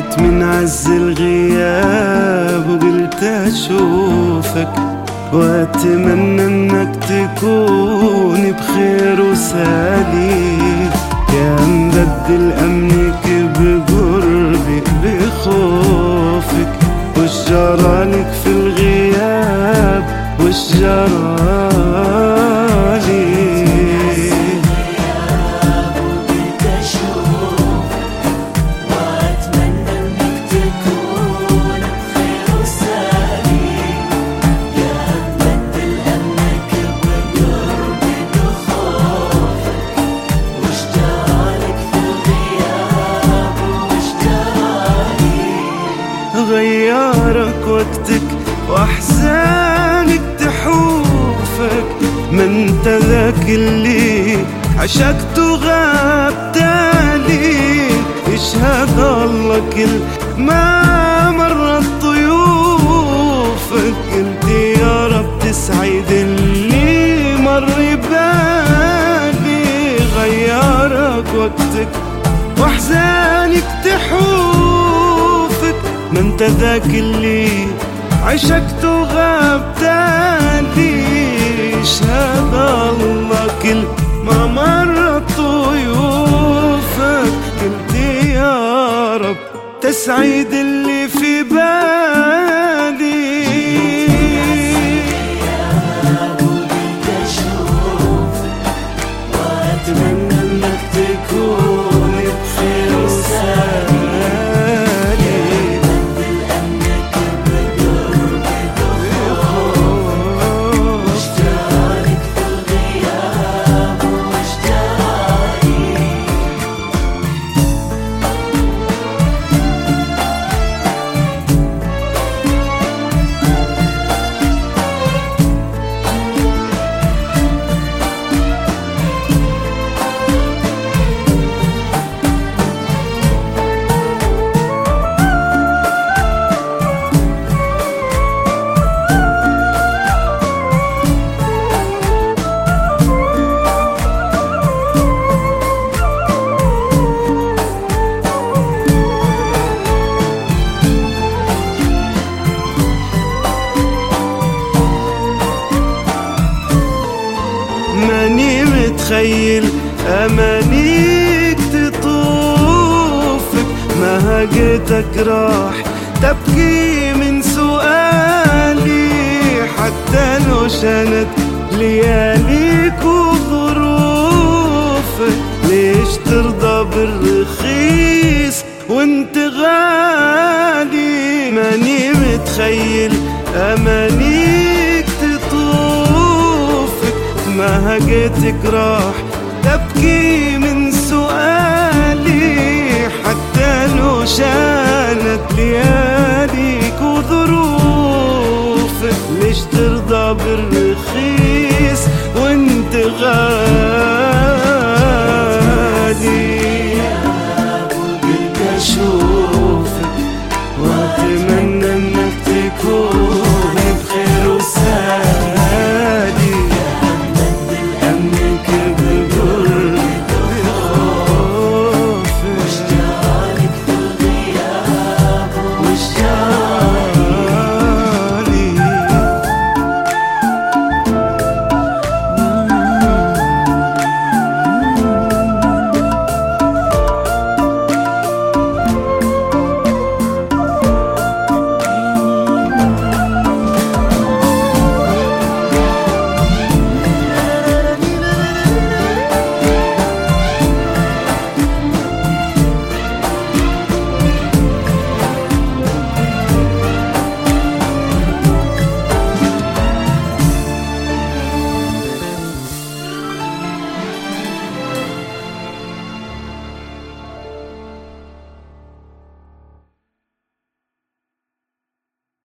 جيت من عز الغياب وقلت أشوفك، وأتمنى إنك تكون بخير وسليم. يا مبدل أمنك بقربك بخوفك، وش جرالك في الغياب وش جرالي؟ غيارك وقتك واحزانك تحوفك، ما انت ذاك اللي عشقت وغاب تالي. يشهد الله كل ما مرت ضيوفك، قلت يا رب تسعد اللي مر بالي. غيارك وقتك واحزانك تحوفك، ما انت ذاك اللي عشقت وغاب تالي. يشهد الله كل ما مرت ضيوفك، قلت يا رب تسعد اللي في بالي. وأتمنى انك تكون بخير وسلام. ماني متخيل أمانيك تطوفك، ما هجتك راح تبكي من سؤالي. حتى لو شنت لياليك وظروفك، ليش ترضى بالرخيص وانت غالي؟ ماني متخيل أمانيك تطوفك، ما هجتك راح تبكي